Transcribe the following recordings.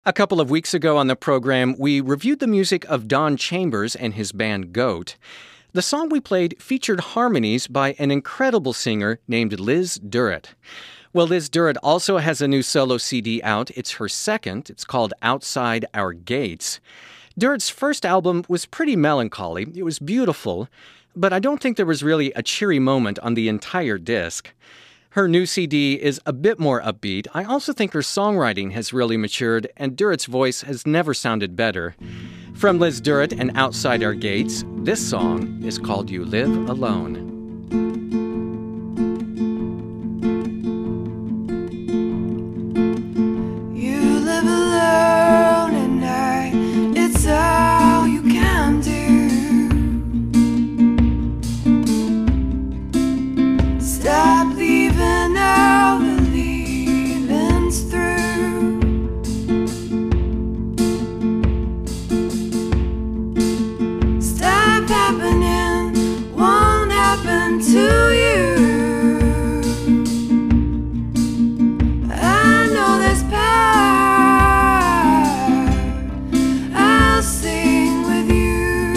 A couple of weeks ago on the program, we reviewed the music of Don Chambers and his band Goat. The song we played featured harmonies by an incredible singer named Liz Durrett. Well, Liz Durrett also has a new solo CD out. It's her second. It's called Outside Our Gates. Durrett's first album was pretty melancholy. It was beautiful, but I don't think there was really a cheery moment on the entire disc. Her new CD is a bit more upbeat. I also think her songwriting has really matured, and Durrett's voice has never sounded better. From Liz Durrett and Outside Our Gates, this song is called You Live Alone. You live alone at night, it's all you can do. Stop leaving all the leavings through. Stop happening, won't happen to you. I know there's power, I'll sing with you.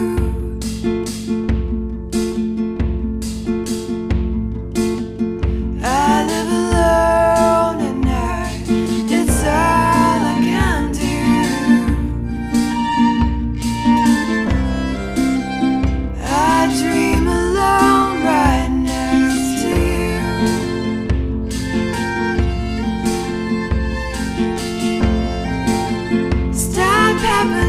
I live alone at night, it's all I can do. I dream alone right next to you. Stop happening.